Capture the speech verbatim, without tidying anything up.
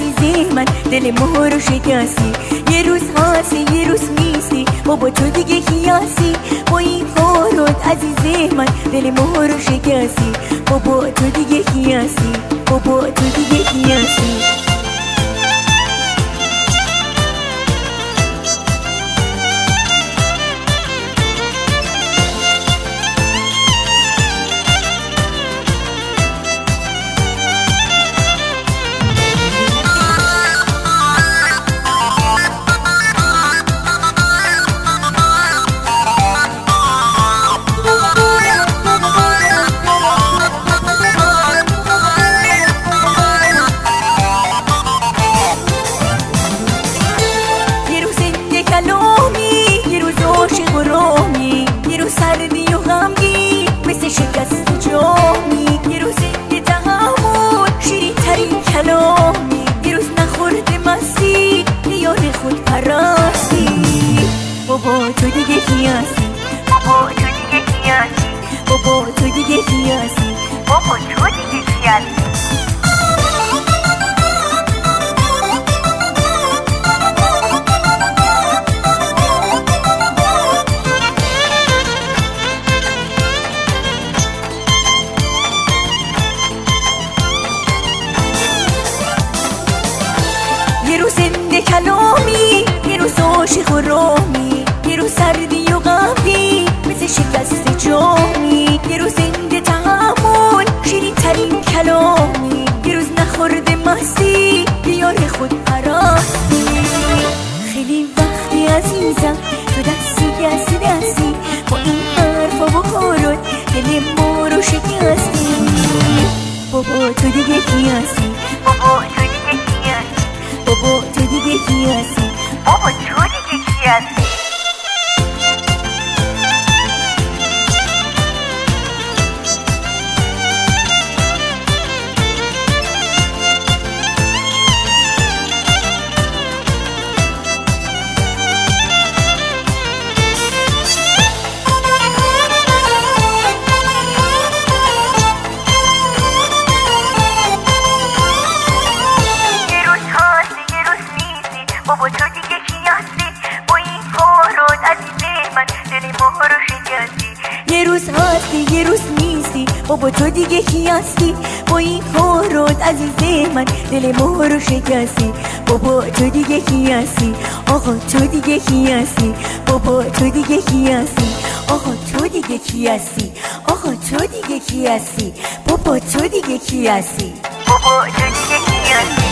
عزیز من دل ما رو شکستی. یه روز هستی یه روز نیستی، بابا تو دیگه کی هستی؟ با این کارات عزیز من دل ما رو شکستی. بابا تو دیگه کی هستی؟ بابا تو دیگه کی هستی؟ یه روز عاشق و رامی، یه روز سردی و غمگین مثل شکست جامی. یه روز زنده تحمل شیرین ترین کلامی، یه روز نخورده مستی یار خود پرستی. بابا تو دیگه کی هستی؟ بابا تو دیگه کی هستی؟ بابا تو دیگه کی هستی؟ بابا تو دیگه کی هستی؟ یه روز زنده کلامی، یه روز عاشق و رامی، یه روز سردی و غمگین مثل شکست جامی. یه روز زنده تحمل شیرین ترین کلامی، یه روز نخورده مستی یار خود پرستی. خیلی وقتی عزیزم تو دستی دستی دستی با این حرفا و کارات دل ما رو شکستی. بابا تو دیگه کی هستی؟ بابا تو دیگه کی هستی؟ بابا تو دیگه کی هستی؟ بابا تو دیگه کی هستی؟ بابا تو دیگه کی هستی؟ با این کارات عزیز من دل ما رو شکستی. یه روز هستی یه روز نیستی، بابا تو دیگه کی هستی؟ با این کارات عزیز من دل ما رو شکستی. بابا تو دیگه کی هستی؟ آقا تو دیگه کی هستی؟ بابا تو دیگه کی هستی؟ آقا تو دیگه کی هستی؟ آقا تو دیگه کی هستی؟ بابا تو دیگه کی هستی؟ بابا تو دیگه کی هستی؟